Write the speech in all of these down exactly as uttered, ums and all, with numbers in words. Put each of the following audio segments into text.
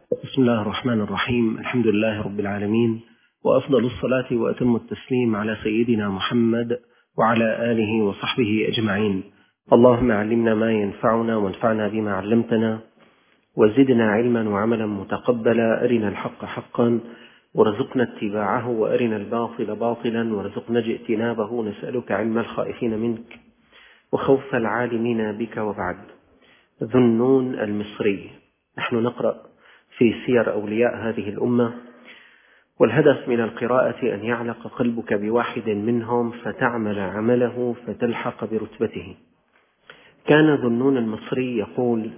بسم الله الرحمن الرحيم. الحمد لله رب العالمين، وأفضل الصلاة وأتم التسليم على سيدنا محمد وعلى آله وصحبه أجمعين. اللهم علمنا ما ينفعنا وانفعنا بما علمتنا، وزدنا علما وعملا متقبلا. أرنا الحق حقا وارزقنا اتباعه، وأرنا الباطل باطلا وارزقنا اجتنابه. نسألك علم الخائفين منك وخوف العالمين بك. وبعد. ذو النون المصري. نحن نقرأ في سير أولياء هذه الأمة، والهدف من القراءة أن يعلق قلبك بواحد منهم فتعمل عمله فتلحق برتبته. كان ذو النون المصري يقول: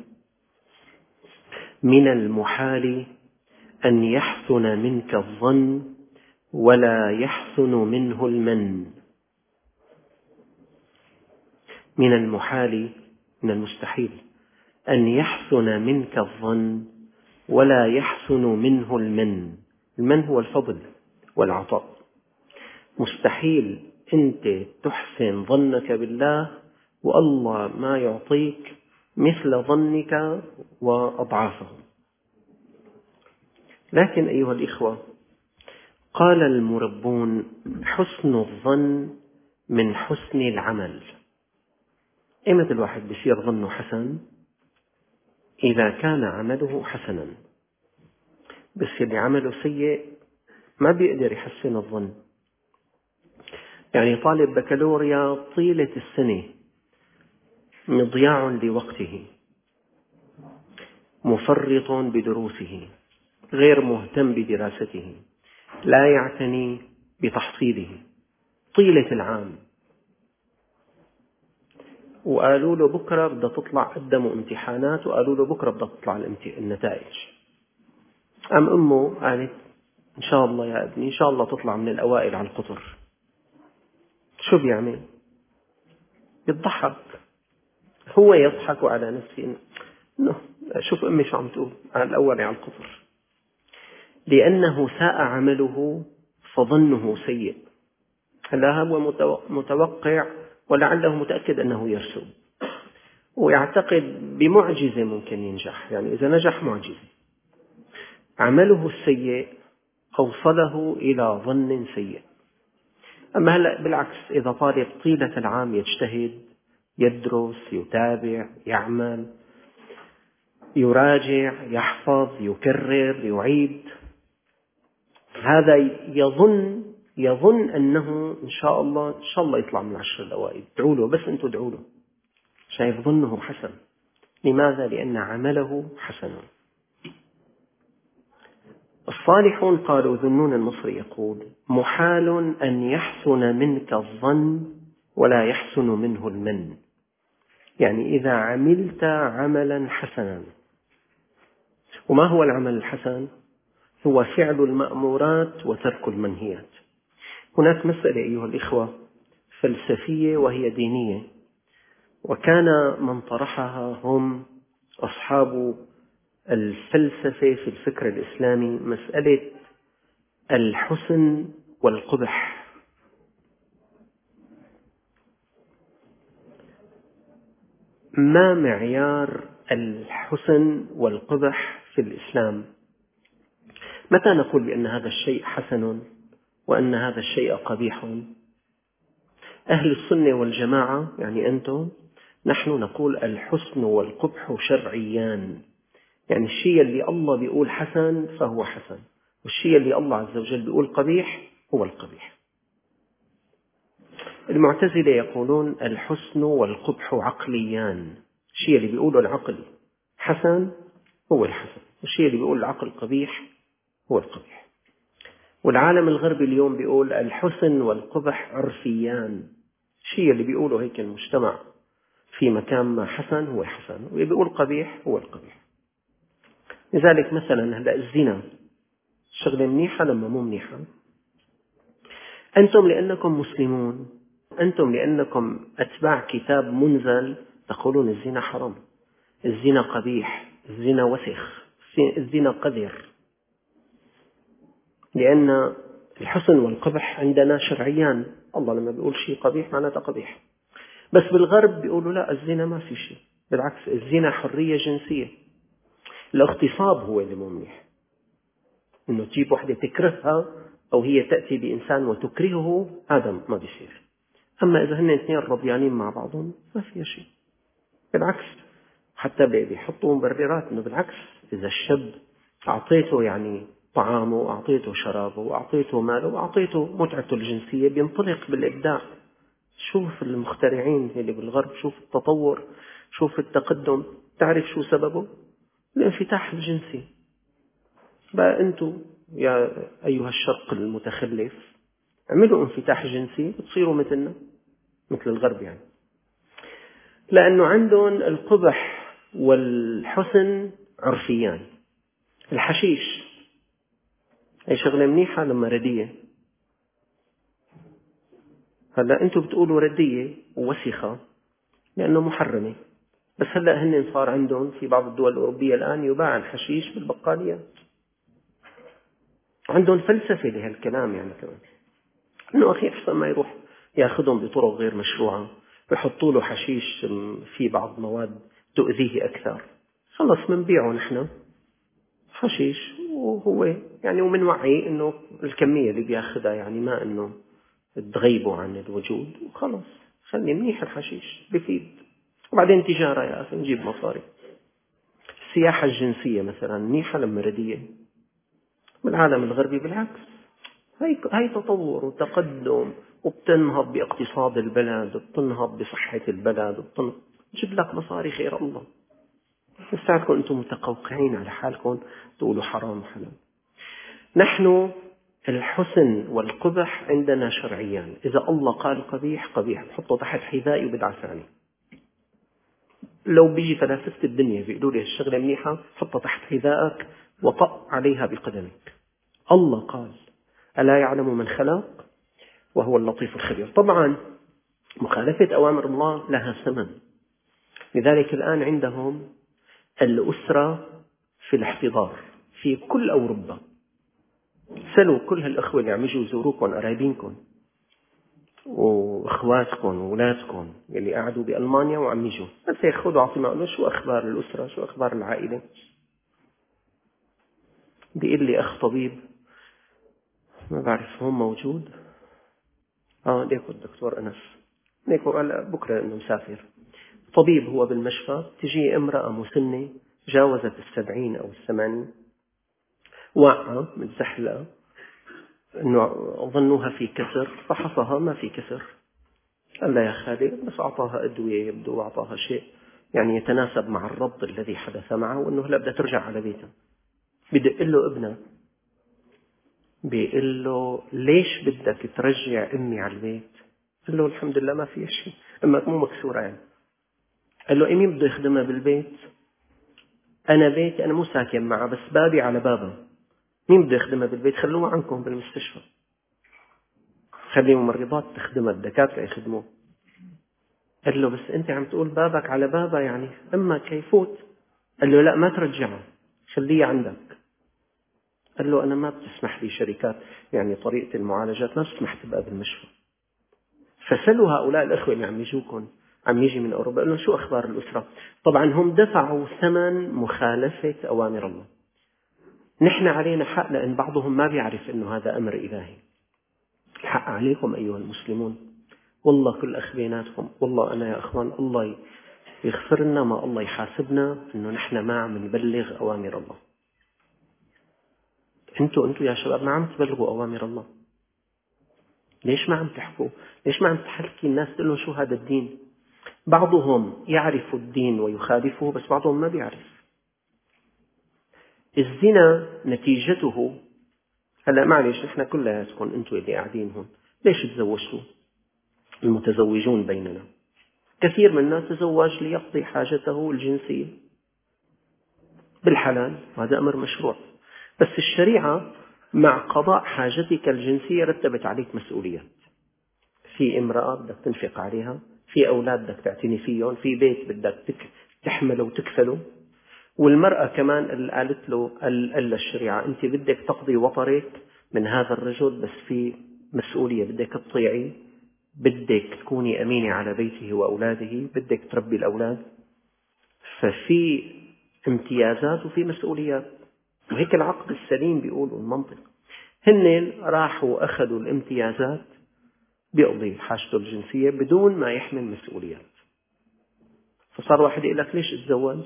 من المحال أن يحسن منك الظن ولا يحسن منه المن. من المحال، من المستحيل، أن يحسن منك الظن ولا يحسن منه المن. المن هو الفضل والعطاء. مستحيل أنت تحسن ظنك بالله والله ما يعطيك مثل ظنك وأضعافه. لكن أيها الإخوة، قال المربون: حسن الظن من حسن العمل. إمتى الواحد بيصير ظنه حسن؟ إذا كان عمله حسنا. بس اللي عمله سيء ما بيقدر يحسن الظن. يعني طالب بكالوريا طيلة السنة مضياع لوقته، مفرط بدروسه، غير مهتم بدراسته، لا يعتني بتحصيله طيلة العام، وقالوا له بكرة بدها تطلع، قدموا امتحانات وقالوا له بكرة بدها تطلع النتائج. أم أمه قالت: إن شاء الله يا ابني، إن شاء الله تطلع من الأوائل على القطر. شو بيعمل؟ يضحك. هو يضحك على نفسه إنه شوف أمي شو عم تقول، على الأول على القطر. لأنه ساء عمله فظنه سيء. هلا هو متوقع ولعله متأكد أنه يرسب، ويعتقد بمعجزة ممكن ينجح. يعني إذا نجح معجزة. عمله السيء أوصله إلى ظن سيء. أما هلأ بالعكس، إذا طالب طيلة العام يجتهد، يدرس، يتابع، يعمل، يراجع، يحفظ، يكرر، يعيد، هذا يظن يظن أنه إن شاء الله إن شاء الله يطلع من العشر الأوائل. ادعوا له، بس أنتوا ادعوا له. شايف ظنه حسن. لماذا؟ لأن عمله حسن. الصالحون قالوا، ذو النون المصري يقول: محال أن يحسن منك الظن ولا يحسن منه المن. يعني إذا عملت عملا حسنا. وما هو العمل الحسن؟ هو فعل المأمورات وترك المنهيات. هناك مسألة أيها الإخوة فلسفية وهي دينية، وكان من طرحها هم أصحاب الفلسفة في الفكر الإسلامي، مسألة الحسن والقبح. ما معيار الحسن والقبح في الإسلام؟ متى نقول بأن هذا الشيء حسن وأن هذا الشيء قبيح؟ أهل السنة والجماعة، يعني أنتم، نحن نقول الحسن والقبح شرعيان. يعني الشيء اللي الله بيقول حسن فهو حسن، والشيء اللي الله عز وجل بيقول قبيح هو القبيح. المعتزلة يقولون الحسن والقبح عقليان. الشيء اللي بيقوله العقل حسن هو الحسن، والشيء اللي بيقول العقل قبيح هو القبيح. والعالم الغربي اليوم بيقول الحسن والقبح عرفيان. الشيء اللي بيقوله هيك المجتمع في مكان ما حسن هو حسن، واللي بيقول قبيح هو القبيح. لذلك مثلا هلا الزنا شغلة منيحة لما مو منيحة. أنتم لأنكم مسلمون، أنتم لأنكم أتباع كتاب منزل، تقولون الزنا حرام، الزنا قبيح، الزنا وسخ، الزنا قذر. لأن الحسن والقبح عندنا شرعيان. الله لما بيقول شيء قبيح معناته قبيح. بس بالغرب بيقولوا لا، الزنا ما في شيء، بالعكس الزنا حرية جنسية. الاغتصاب هو اللي مو منيح، إنه تجيب وحدة تكرهها أو هي تأتي بإنسان وتكرهه، هذا ما بيصير. أما إذا هن اثنين رضيانين مع بعضهم ما فيها شيء، بالعكس حتى بيحطوا مبررات إنه بالعكس إذا الشاب أعطيته يعني طعامه وأعطيته شرابه وأعطيته ماله وأعطيته متعته الجنسية بينطلق بالإبداع. شوف المخترعين اللي بالغرب، شوف التطور، شوف التقدم، تعرف شو سببه؟ الانفتاح الجنسي. بقى أنتوا يا أيها الشرق المتخلف اعملوا انفتاح جنسي بتصيروا مثلنا، مثل الغرب يعني. لأنه عندهم القبح والحسن عرفيان. الحشيش هي شغلة منيحة لما ردية. هلا أنتوا بتقولوا ردية ووسخة لأنه محرمة، بس هلا هن صار عندهم في بعض الدول الأوروبية الآن يباع الحشيش بالبقاليات. عندهم فلسفة لهالكلام يعني كمان، إنه أخي أحسن ما يروح يأخذهم بطرق غير مشروعة ويحطوا له حشيش في بعض مواد تؤذيه أكثر، خلص منبيعه نحن حشيش، وهو يعني ومن وعي إنه الكمية اللي بياخدها يعني ما إنه تغيبه عن الوجود، وخلص خلي منيح الحشيش بفيد. وبعدين تجارة يا أخي نجيب مصاري. السياحة الجنسية مثلا منيحة لما ردية. بالعالم الغربي بالعكس، هي هي تطور وتقدم، وبتنهض باقتصاد البلد وبتنهض بصحة البلد وبتنهض تجيب لك مصاري خير الله. لساتكم أنتم متقوقعين على حالكم تقولوا حرام حلال. نحن الحسن والقبح عندنا شرعيان. إذا الله قال قبيح قبيح بحطه تحت حذائي وبدعس عني. لو بيجي فلاسفة الدنيا بيقولوا لي الشغلة منيحة حطها تحت حذائك وطأ عليها بقدمك. الله قال ألا يعلم من خلق وهو اللطيف الخبير. طبعا مخالفة أوامر الله لها ثمن، لذلك الآن عندهم الأسرة في الاحتضار في كل أوروبا. سألوا كل هالأخوة اللي عم يجوا يزوروكم قرايبينكم وأخواتكم وأولادكم اللي قعدوا بألمانيا وعم يجوا، بس ياخذوا عطينا له شو أخبار الأسرة، شو أخبار العائلة. بيقول لي أخ طبيب ما بعرف هون موجود، آه ليكو الدكتور أنس، ليكو قال بكرة إنه مسافر. طبيب هو بالمشفى، تجي امرأة مسنة جاوزت السبعين أو الثمانين، واقعة متزحلقة، إنه ظنوها في كسر، فحصها ما في كسر. قال لا يا خالي، بس أعطاها أدوية يبدو وأعطاها شيء يعني يتناسب مع الربط الذي حدث معه، وأنه هلا بدها ترجع على بيتها. بدق له ابنه بيقول له ليش بدك ترجع أمي على البيت؟ قال له الحمد لله ما في شيء، أمك مو مكسورة يعني. قال له إيه مين بده يخدمها بالبيت؟ أنا بيتي أنا مو ساكن معها بس بابي على بابها، مين بده يخدمها بالبيت؟ خلوها عنكم بالمستشفى، خلي الممرضات تخدمها، الدكاترة يخدموه. قال له بس أنت عم تقول بابك على بابها يعني أمك يفوت. قال له لا ما ترجعها، خليها عندك. قال له أنا ما بتسمح لي شركات يعني طريقة المعالجات ما بتسمح تبقى بالمشفى. فسألوا هؤلاء الأخوة اللي عم يجوكم عم يجي من أوروبا، قالوا شو أخبار الأسرة؟ طبعا هم دفعوا ثمن مخالفة أوامر الله. نحن علينا حق لأن بعضهم ما بيعرف أنه هذا أمر إلهي. الحق عليكم أيها المسلمون، والله كل أخ بيناتكم، والله أنا يا أخوان الله يغفر لنا ما الله يحاسبنا أنه نحن ما عم نبلغ أوامر الله. أنتوا أنتوا يا شباب ما عم تبلغوا أوامر الله. ليش ما عم تحكوا؟ ليش ما عم تحكي الناس تقول لهم شو هذا الدين؟ بعضهم يعرف الدين ويخالفه بس بعضهم ما بيعرف. الزنا نتيجته، هلا معلش نحن كلياتكم أنتوا اللي قاعدين هون ليش تزوجتوا؟ المتزوجون بيننا كثير منا تزوج ليقضي حاجته الجنسية بالحلال، هذا أمر مشروع، بس الشريعة مع قضاء حاجتك الجنسية رتبت عليك مسؤوليات. في امرأة بدك تنفق عليها، في أولاد بدك تعتني فيهم، في بيت بدك تحمله وتكفله، والمرأة كمان اللي قالت له قال الشريعة أنت بدك تقضي وطرك من هذا الرجل بس في مسؤولية بدك تطيعي، بدك تكوني أمينة على بيته وأولاده، بدك تربي الأولاد. ففي امتيازات وفي مسؤوليات، وهيك العقل السليم بيقولوا المنطق. هن راحوا أخذوا الامتيازات بيقضي حاجته الجنسية بدون ما يحمل مسؤوليات. فصار واحد يقول لك ليش اتزوج؟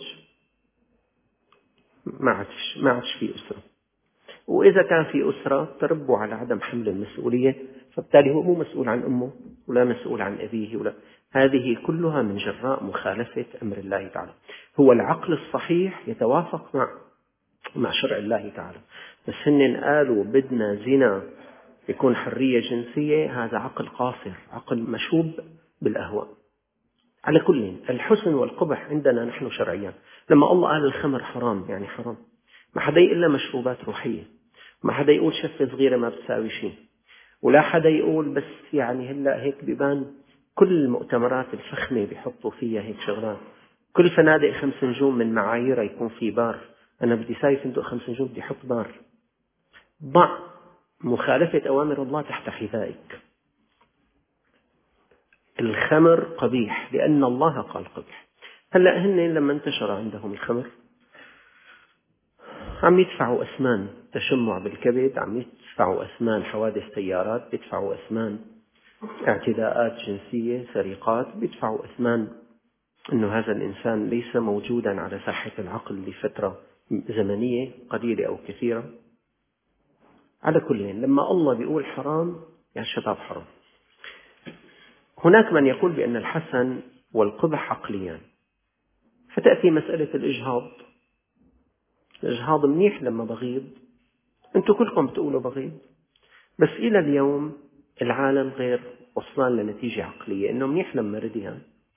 ما عادش ما عادش في أسرة، وإذا كان في أسرة تربوا على عدم حمل المسؤولية، فبالتالي هو مو مسؤول عن أمه ولا مسؤول عن أبيه ولا. هذه كلها من جراء مخالفة أمر الله تعالى. هو العقل الصحيح يتوافق مع مع شرع الله تعالى، بس هن قالوا بدنا زنا يكون حرية جنسية. هذا عقل قاصر، عقل مشوب بالأهواء. على كل الحسن والقبح عندنا نحن شرعيا. لما الله قال الخمر حرام يعني حرام، ما حدا يقول له مشروبات روحية، ما حدا يقول شفة صغيرة ما بتساوي شيء، ولا حدا يقول بس يعني هلا هيك بيبان كل المؤتمرات الفخمة بيحطوا فيها هيك شغلات. كل فنادق خمس نجوم من معاييرها يكون في بار. أنا بدي ساوي فندق خمس نجوم بدي أحط بار. ضع مخالفة أوامر الله تحت حذائك. الخمر قبيح لأن الله قال قبيح. هلأ هن لما انتشر عندهم الخمر عم يدفعوا أثمان تشمع بالكبد، عم يدفعوا أثمان حوادث سيارات، بيدفعوا أثمان اعتداءات جنسية، سرقات، بيدفعوا أثمان أنه هذا الإنسان ليس موجودا على ساحة العقل لفترة زمنية قليلة أو كثيرة. على كل لما الله بيقول حرام يا شباب حرام. هناك من يقول بأن الحسن والقبح عقليان، فتأتي مسألة الإجهاض. الإجهاض منيح لما بغيض، أنتم كلكم بتقولوا بغيض، بس إلى اليوم العالم غير وصلان لنتيجة عقلية إنه منيح لما ردها.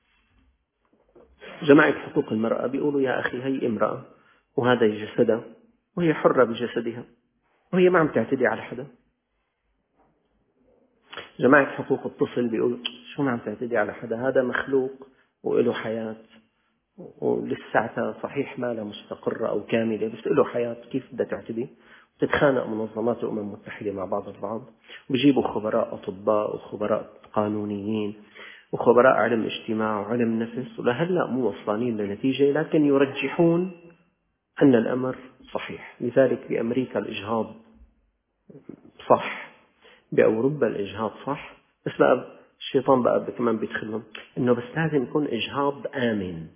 جماعة حقوق المرأة بيقولوا يا أخي هي امرأة وهذا جسدها وهي حرة بجسدها وهي ما عم تعتدي على حدا. جماعة حقوق الطفل بيقولوا شو ما عم تعتدي على حدا، هذا مخلوق وله حياة ولساتها صحيح ما لها مستقرة أو كاملة بس له حياة، كيف بدها تعتدي؟ تتخانق منظمات الأمم المتحدة مع بعض البعض، بيجيبوا خبراء أطباء وخبراء قانونيين وخبراء علم اجتماع وعلم نفس، ولهلأ مو وصلانين لنتيجة، لكن يرجحون أن الأمر صحيح. لذلك بأمريكا الإجهاض صح، بأوروبا الإجهاض صح، بس بقى الشيطان بقى كمان بيدخلهم إنه بس لازم يكون إجهاض آمن.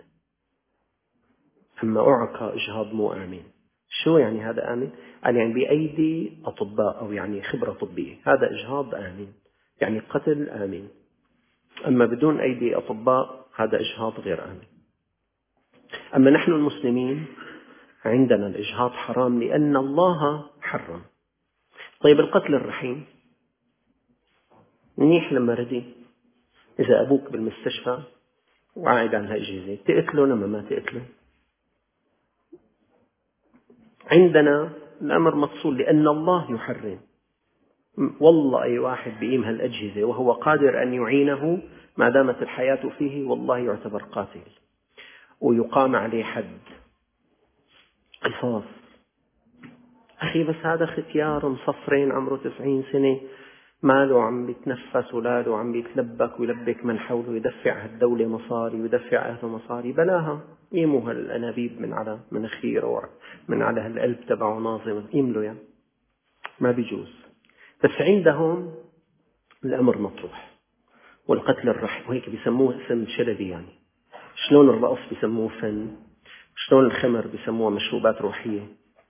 أما أعقى إجهاض مو آمن. شو يعني هذا آمن؟ قال يعني بأيدي أطباء أو يعني خبرة طبية، هذا إجهاض آمن، يعني قتل آمن. أما بدون أيدي أطباء هذا إجهاض غير آمن. أما نحن المسلمين عندنا الإجهاض حرام لأن الله حرم. طيب القتل الرحيم منيح لما ردي، إذا أبوك بالمستشفى وعايد عن هالأجهزة تقتله لما ما تقتله. عندنا الأمر مفصول لأن الله يحرم. والله أي واحد بقيم هالأجهزة وهو قادر أن يعينه ما دامت الحياة فيه والله يعتبر قاتل ويقام عليه حد قصاص. أخي بس هذا ختيار مصفرين عمره تسعين سنة ماله عم بيتنفس ولاده عم بيتلبك ويلبك من حوله، يدفع هالدولة مصاري ويدفع أهله مصاري، بلاها يموا هالأنابيب من على مناخيره من على هالقلب تبعه ناظم يملوا يعني ما بيجوز. بس عندهم الأمر مطروح. والقتل الرحم وهيك بيسموه اسم شلبي، يعني شلون الرقص بيسموه فن، شلون الخمر بيسموها مشروبات روحية،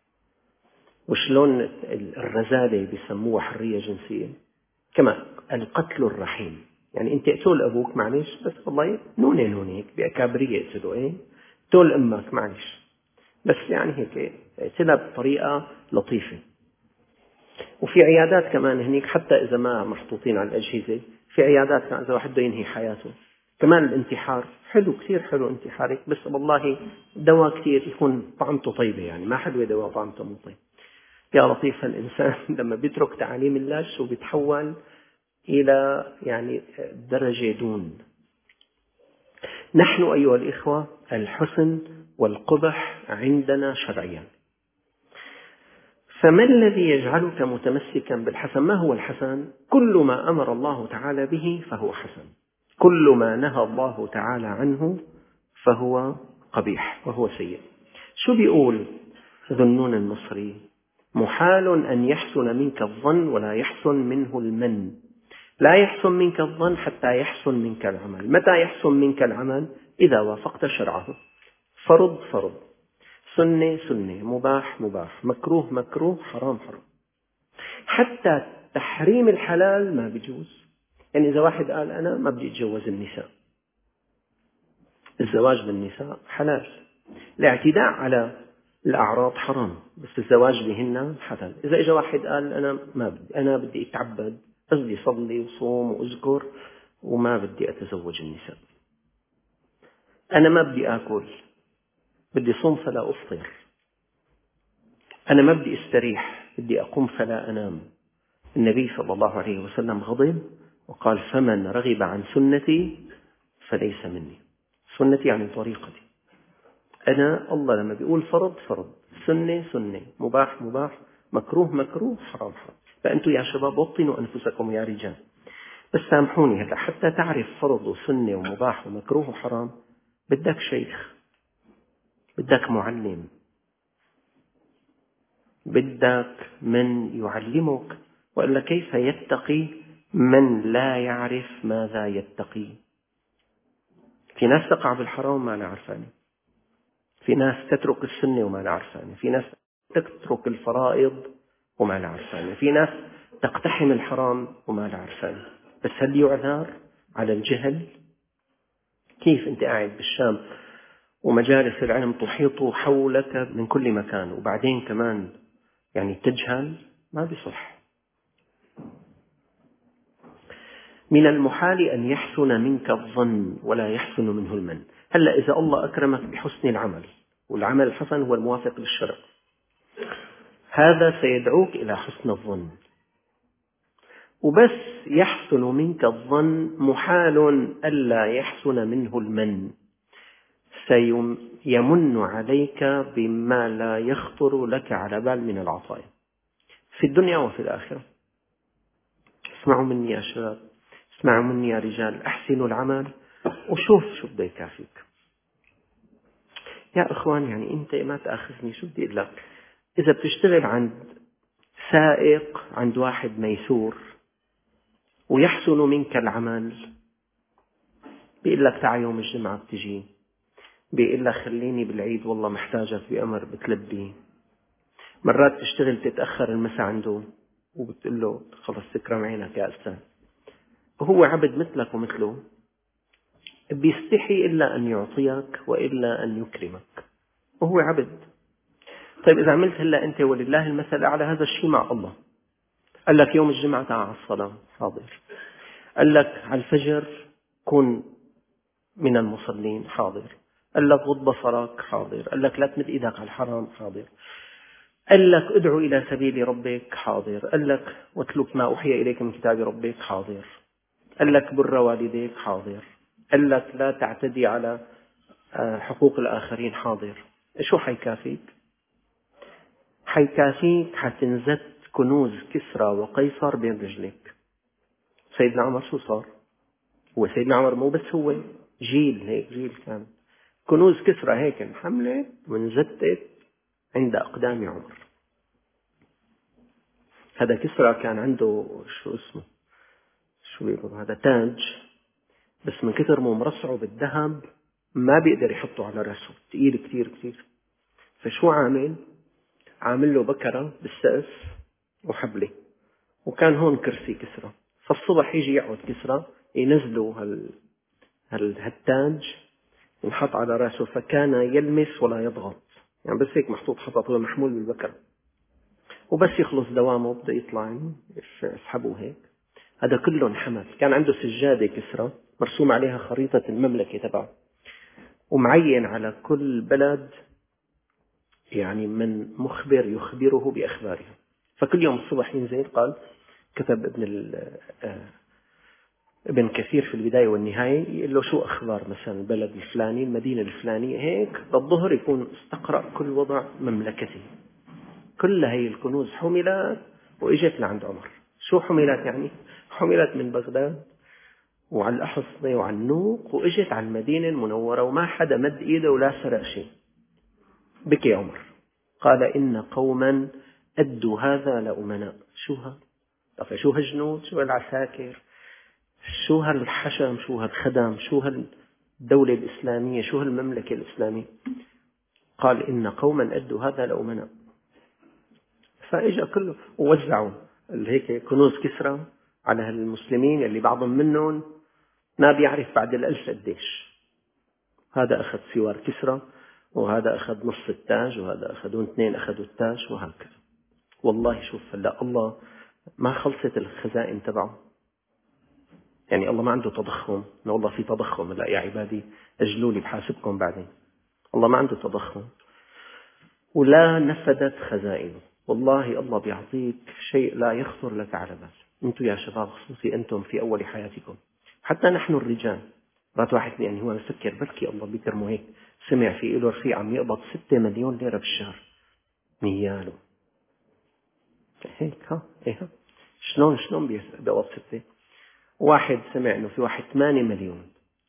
وشلون الرذالة بيسموها حرية جنسية. كما القتل الرحيم يعني انت اقتل ابوك معلش بس والله نونة نونة هيك بأكابرية اقتله، ايه اقتل امك معلش بس يعني هيك اقتلها بطريقة لطيفة. وفي عيادات كمان هنيك حتى إذا ما محطوطين على الأجهزة، في عيادات كمان إذا واحد بده ينهي حياته كمان الانتحار حلو كثير حلو انتحارك، بس والله دواء كثير يكون طعمته طيبة، يعني ما حلوة دواء طعمته مو طيب. يا لطيف الإنسان لما بيترك تعاليم الله شو بيتحول إلى يعني درجة دون. نحن أيها الإخوة الحسن والقبح عندنا شرعيا. فما الذي يجعلك متمسكا بالحسن؟ ما هو الحسن؟ كل ما أمر الله تعالى به فهو حسن، كل ما نهى الله تعالى عنه فهو قبيح وهو سيء. شو بيقول ذنون المصري؟ محال أن يحسن منك الظن ولا يحسن منه المن. لا يحسن منك الظن حتى يحسن منك العمل. متى يحسن منك العمل؟ إذا وافقت شرعه. فرض فرض، سنة سنة، مباح مباح، مكروه مكروه، حرام حرام. حتى تحريم الحلال ما بيجوز. يعني إذا واحد قال أنا ما بدي أتجوز النساء، الزواج بالنساء حلال، الاعتداء على الأعراض حرام، بس الزواج بهن حلال. إذا إجا واحد قال أنا ما بدي، أنا بدي أتعبد، بس بدي صلي وصوم وأذكر وما بدي أتزوج النساء. أنا ما بدي آكل، بدي صوم فلا أفطر. أنا ما بدي استريح، بدي أقوم فلا أنام. النبي صلى الله عليه وسلم غضب وقال فمن رغب عن سنتي فليس مني. سنتي يعني طريقتي. أنا الله لما بيقول فرض فرض، سنة سنة، مباح مباح، مكروه مكروه، حرام حرام. فأنتم يا شباب وطنوا أنفسكم يا رجال. بس سامحوني، هلا حتى تعرف فرض وسنة ومباح ومكروه وحرام بدك شيخ، بدك معلم، بدك من يعلمك، وإلا كيف يتقي من لا يعرف ماذا يتقي؟ في ناس تقع بالحرام ما لا عرفاني، في ناس تترك السنة وما لا عرفاني، في ناس تترك الفرائض وما لا عرفاني، في ناس تقتحم الحرام وما لا عرفاني. بس هل يعذر على الجهل؟ كيف أنت قاعد بالشام ومجالس العلم تحيط حولك من كل مكان وبعدين كمان يعني تجهل؟ ما بيصح. من المحال أن يحسن منك الظن ولا يحسن منه المن. هلأ إذا الله أكرمك بحسن العمل، والعمل الحسن هو الموافق للشرع، هذا سيدعوك إلى حسن الظن. وبس يحسن منك الظن، محال ألا يحسن منه المن. سيمن عليك بما لا يخطر لك على بال من العطايا في الدنيا وفي الآخرة. اسمعوا مني يا شباب، اسمعوا مني يا رجال، أحسنوا العمل وشوف شو بده يكافيك. يا إخوان يعني أنت ما تأخذني، شو بدي أقول لك؟ إذا بتشتغل عند سائق، عند واحد ميسور، ويحسن منك العمل، بيقول لك تعال يوم الجمعة بتجي، بيقول لك خليني بالعيد والله محتاجك بأمر بتلبي. مرات تشتغل تتأخر المساء عنده وبتقول له خلص تكرم عينك يا أستاذ، وهو عبد مثلك ومثله، بيستحي إلا أن يعطيك وإلا أن يكرمك، وهو عبد. طيب إذا عملت هلا أنت ولله المثل على هذا الشيء مع الله، قال لك يوم الجمعة تعال على الصلاة، حاضر. قال لك على الفجر كن من المصلين، حاضر. قال لك غض بصرك، حاضر. قال لك لا تمد إيدك على الحرام، حاضر. قال لك ادعو إلى سبيل ربك، حاضر. قال لك واتلك ما أوحي إليك من كتاب ربك، حاضر. قال لك بر والديك، حاضر. قال لك لا تعتدي على حقوق الآخرين، حاضر. شو حيكافيك؟ حيكافيك حتنزت كنوز كسرى وقيصر بين رجلك. سيدنا عمر شو صار؟ هو سيدنا عمر مو بس هو جيل، هيك جيل كان كنوز كسرى هيك انحملت وانزتت عند أقدام عمر. هذا كسرى كان عنده شو اسمه، شو بيقولوا هذا تاج، بس من كثر ما مرصعه بالذهب ما بيقدر يحطه على رأسه، تقيل كتير كتير. فشو عامل؟ عامل له بكرة بالسقف وحبلة، وكان هون كرسي كسرى. فالصبح يجي يقعد كسرى ينزلوا هال هالتاج ينحط على رأسه، فكان يلمس ولا يضغط، يعني بس هيك محطوط حطط، هو محمول بالبكرة، وبس يخلص دوامه بده يطلع يسحبه هيك. هذا كله انحمل. كان عنده سجادة كسرى مرسوم عليها خريطة المملكة تبعه، ومعين على كل بلد يعني من مخبر يخبره بأخبارها. فكل يوم الصبح ينزل، قال كتب ابن ابن كثير في البداية والنهاية، يقول له شو أخبار مثلا البلد الفلاني، المدينة الفلانية، هيك بالظهر يكون استقرأ كل وضع مملكته. كل هي الكنوز حملت وإجت لعند عمر. شو حملت يعني؟ حملت من بغداد وعلى الأحصنة وعلى النوق وإجت على المدينة المنورة، وما حدا مد إيده ولا سرق شيء. بكي عمر قال إن قوما أدوا هذا لأمناء. شو هذا؟ طيب شو هالجنود، شو هالعساكر، شو هالحشم، شو هالخدم، شو هالدولة الإسلامية، شو هالمملكة الإسلامية؟ قال إن قوما أدوا هذا لأمناء. فإجا كله ووزعوا هيك كنوز كسرى على المسلمين اللي بعضهم منهم ما بيعرف بعد الألف قديش. هذا أخذ سوار كسرى، وهذا أخذ نص التاج، وهذا أخذون اثنين أخذوا التاج، وهكذا. والله شوف هلا الله ما خلصت الخزائن تبعه، يعني الله ما عنده تضخم. إنه والله في تضخم، لا يا عبادي أجلوا لي بحاسبكم بعدين. الله ما عنده تضخم ولا نفدت خزائنه. والله الله بيعطيك شيء لا يخطر لك على بال. أنتم يا شباب خصوصي أنتم في أول حياتكم، حتى نحن الرجال مرات واحد يعني هو يفكر بلكي الله بيكرمه هيك، سمع في له رفيق عم يقبض ستة مليون ليرة بالشهر نياله هيك. ها إيه شلون شلون بيقبض ستة؟ واحد سمع إنه في واحد ثمانية مليون.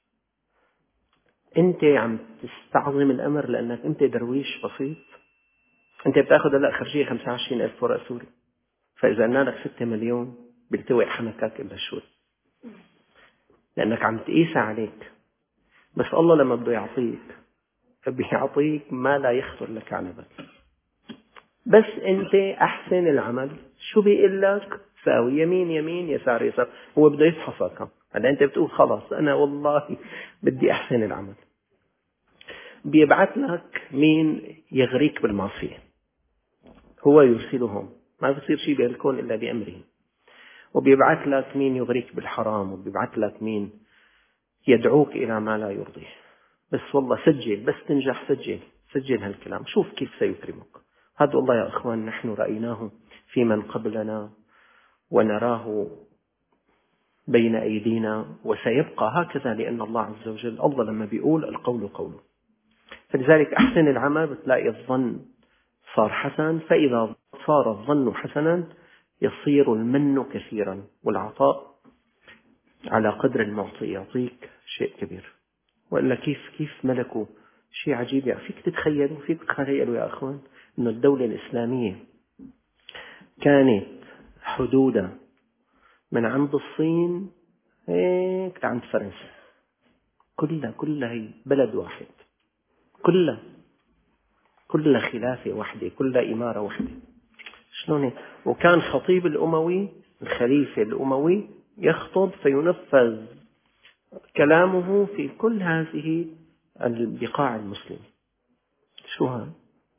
أنت عم تستعظم الأمر لأنك أنت درويش بسيط. أنت بتأخذ هلا خرجية خمسة وعشرين ألف ورق سوري، فإذا قلنا لك ستة مليون بيلتوي حنكك إلا شوي، لأنك عم تقيس عليك. بس الله لما بده يعطيك بيعطيك ما لا يخطر لك على بال. بس أنت أحسن العمل. شو بيقول لك؟ ساوي يمين يمين يسار يسار. هو بده يفحصك. هلا أنت بتقول خلاص أنا والله بدي أحسن العمل، بيبعث لك مين يغريك بالمعصية. هو يرسلهم، ما بصير شيء بهالكون إلا بأمره. وبيبعث لك مين يغريك بالحرام، وبيبعث لك مين يدعوك إلى ما لا يرضيه. بس والله سجل، بس تنجح سجل سجل هالكلام، شوف كيف سيكرمك. هذا والله يا أخوان نحن رأيناه في من قبلنا ونراه بين أيدينا وسيبقى هكذا، لأن الله عز وجل الله لما بيقول القول قوله. فلذلك أحسن العمل بتلاقي الظن صار حسن، فإذا صار الظن حسنا يصير المن كثيرا، والعطاء على قدر المعطي يعطيك شيء كبير. وإلا كيف كيف ملكوا شيء عجيب. يعني فيك تتخيلوا فيك تتخيلوا يا أخوان إنه الدولة الإسلامية كانت حدودها من عند الصين هيك لعند فرنسا، كلها كلها هي بلد واحد، كلها كلها خلافة واحدة، كلها إمارة واحدة. شلون هيك؟ وكان خطيب الأموي الخليفة الأموي يخطب فينفذ كلامه في كل هذه البقاع المسلمة. شو هذا؟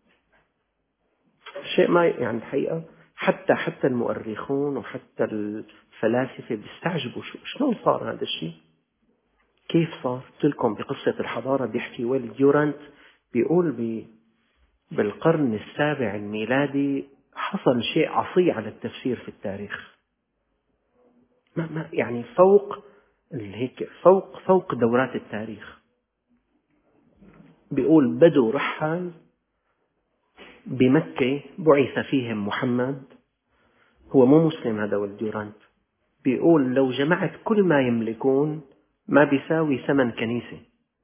شيء ما يعني الحقيقة حتى حتى المؤرخون وحتى الفلاسفة بيستعجبوا شو شلون صار هذا الشيء؟ كيف صار؟ قلت لكم بقصة الحضارة بيحكي ويل ديورانت، بيقول بي بالقرن السابع الميلادي حصل شيء عصي على التفسير في التاريخ. ما ما يعني فوق هيك فوق فوق دورات التاريخ. بيقول بدو رحل بمكة بعث فيهم محمد، هو مو مسلم هذا والديورانت، بيقول لو جمعت كل ما يملكون ما بيساوي ثمن كنيسة.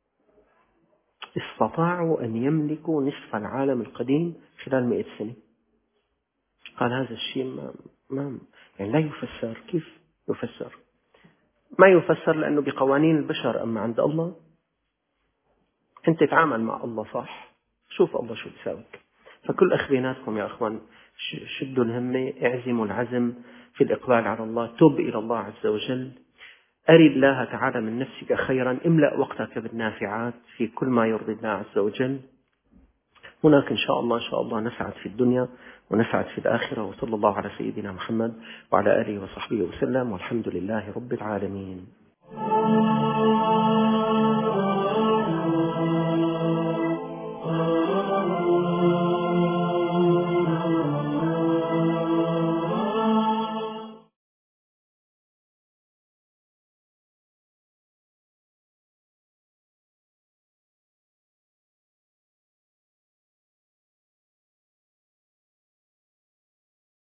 استطاعوا أن يملكوا نصف العالم القديم خلال مئة سنة. قال هذا الشيء ما, ما يعني لا يفسر. كيف يفسر؟ ما يفسر لأنه بقوانين البشر، أما عند الله أنت تعامل مع الله صح، شوف الله شو بيساويك. فكل أخ بيناتكم يا أخوان شدوا الهمة، اعزموا العزم في الإقبال على الله، تب إلى الله عز وجل، أري الله تعالى من نفسك خيرا، املأ وقتك بالنافعات في كل ما يرضي الله عز وجل. هناك إن شاء الله إن شاء الله نسعد في الدنيا ونسعد في الآخرة. وصلى الله على سيدنا محمد وعلى آله وصحبه وسلم، والحمد لله رب العالمين.